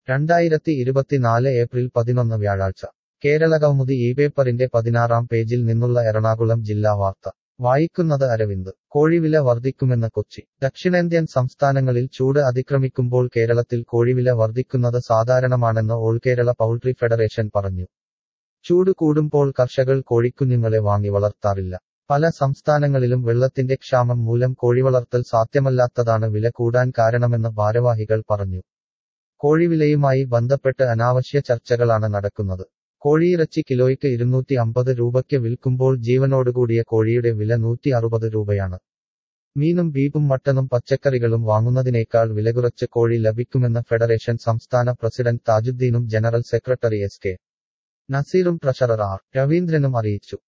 2024 April 11 വ്യാഴാഴ്ച കേരളകൗമുദി ഈ പേപ്പറിന്റെ 16-ാം പേജിൽ നിന്നുള്ള എറണാകുളം ജില്ലാ വാർത്ത വായിക്കുന്നത് അരവിന്ദ്. കോഴിവില വർധിക്കുമെന്ന് കൊച്ചി. ദക്ഷിണേന്ത്യൻ സംസ്ഥാനങ്ങളിൽ ചൂട് അതിക്രമിക്കുമ്പോൾ കേരളത്തിൽ കോഴിവില വർധിക്കുന്നത് സാധാരണമാണെന്ന് ഓൾ കേരള പൗൾട്രി ഫെഡറേഷൻ പറഞ്ഞു. ചൂട് കൂടുമ്പോൾ കർഷകർ കോഴിക്കുഞ്ഞുങ്ങളെ വാങ്ങി വളർത്താറില്ല. പല സംസ്ഥാനങ്ങളിലും വെള്ളത്തിന്റെ ക്ഷാമം മൂലം കോഴിവളർത്തൽ സാധ്യമല്ലാത്തതാണ് വില കൂടാൻ കാരണമെന്ന് ഭാരവാഹികൾ പറഞ്ഞു. കോഴിവിലയുമായി ബന്ധപ്പെട്ട് അനാവശ്യ ചർച്ചകളാണ് നടക്കുന്നത്. കോഴിയിറച്ചി കിലോയ്ക്ക് 250 രൂപയ്ക്ക് വിൽക്കുമ്പോൾ ജീവനോടുകൂടിയ കോഴിയുടെ വില 160 രൂപയാണ്. മീനും ബീഫും മട്ടനും പച്ചക്കറികളും വാങ്ങുന്നതിനേക്കാൾ വിലകുറച്ച് കോഴി ലഭിക്കുമെന്ന് ഫെഡറേഷൻ സംസ്ഥാന പ്രസിഡന്റ് താജുദ്ദീനും ജനറൽ സെക്രട്ടറി എസ് കെ നസീറും ട്രഷറർ ആർ രവീന്ദ്രനും അറിയിച്ചു.